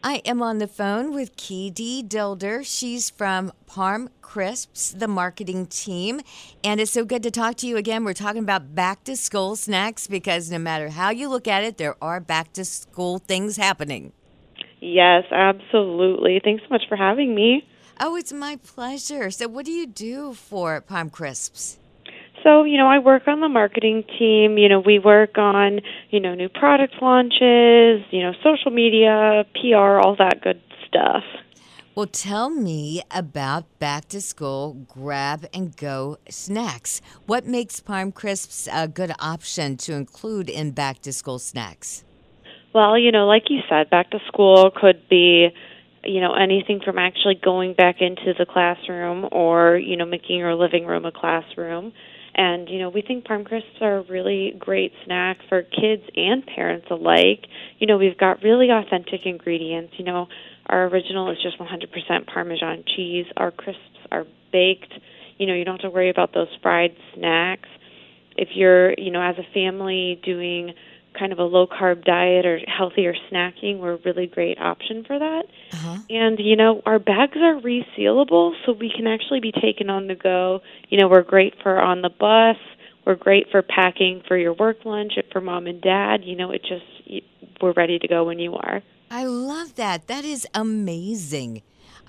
I am on the phone with Katie Dilder. She's from Parm Crisps, the marketing team. And it's so good to talk to you again. We're talking about back to school snacks because no matter how you look at it, there are back to school things happening. Yes, absolutely. Thanks so much for having me. Oh, it's my pleasure. So, what do you do for Parm Crisps? So, I work on the marketing team. We work on, new product launches, social media, PR, all that good stuff. Well, tell me about back to school grab and go snacks. What makes Parm Crisps a good option to include in back to school snacks? Well, like you said, back to school could be, anything from actually going back into the classroom or, making your living room a classroom. And, we think Parm Crisps are a really great snack for kids and parents alike. We've got really authentic ingredients. Our original is just 100% Parmesan cheese. Our crisps are baked. You don't have to worry about those fried snacks. If you're, as a family doing kind of a low-carb diet or healthier snacking, we're a really great option for that. Uh-huh. And, our bags are resealable, so we can actually be taken on the go. We're great for on the bus. We're great for packing for your work lunch, for mom and dad. We're ready to go when you are. I love that. That is amazing.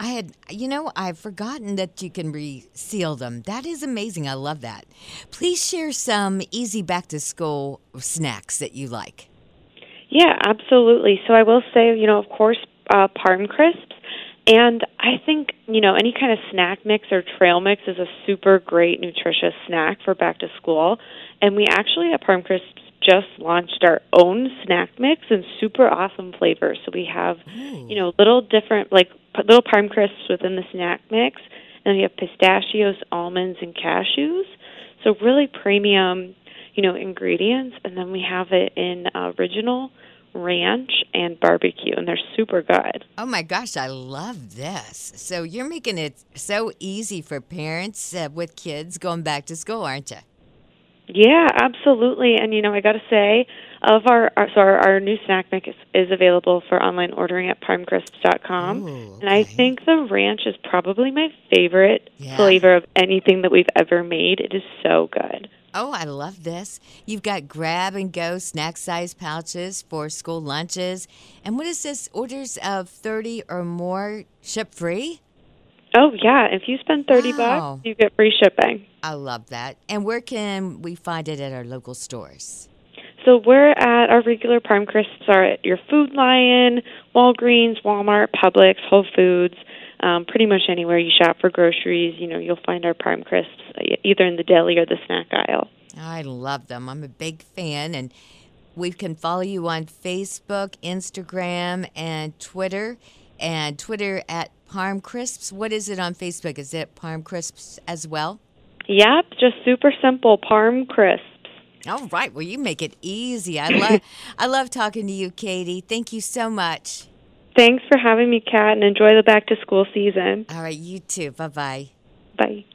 I've forgotten that you can reseal them. That is amazing. I love that. Please share some easy back to school snacks that you like. Yeah, absolutely. So I will say, of course, Parm Crisps. And I think, any kind of snack mix or trail mix is a super great, nutritious snack for back to school. And we actually at Parm Crisps just launched our own snack mix and super awesome flavors. So we have, little different, like little Parm Crisps within the snack mix. And we have pistachios, almonds, and cashews. So really premium, ingredients. And then we have it in original, ranch, and barbecue, and they're super good. Oh my gosh, I love this. So you're making it so easy for parents with kids going back to school, aren't you? Yeah, absolutely. And I got to say, of our new snack mix is available for online ordering at parmcrisps.com. Ooh, And I okay. think the ranch is probably my favorite Yeah. flavor of anything that we've ever made. It is so good. Oh, I love this. You've got grab and go snack size pouches for school lunches. And what is this? Orders of 30 or more ship free? Oh, yeah. If you spend $30, Wow. you get free shipping. I love that. And where can we find it at our local stores? So we're at our regular Parm Crisps are at your Food Lion, Walgreens, Walmart, Publix, Whole Foods, pretty much anywhere you shop for groceries. You'll find our Parm Crisps either in the deli or the snack aisle. I love them. I'm a big fan. And we can follow you on Facebook, Instagram, and Twitter. And Twitter at Parm Crisps. What is it on Facebook? Is it Parm Crisps as well? Yep, just super simple, Parm Crisps. All right. Well, you make it easy. I love talking to you, Katie. Thank you so much. Thanks for having me, Kat, and enjoy the back-to-school season. All right. You too. Bye-bye. Bye.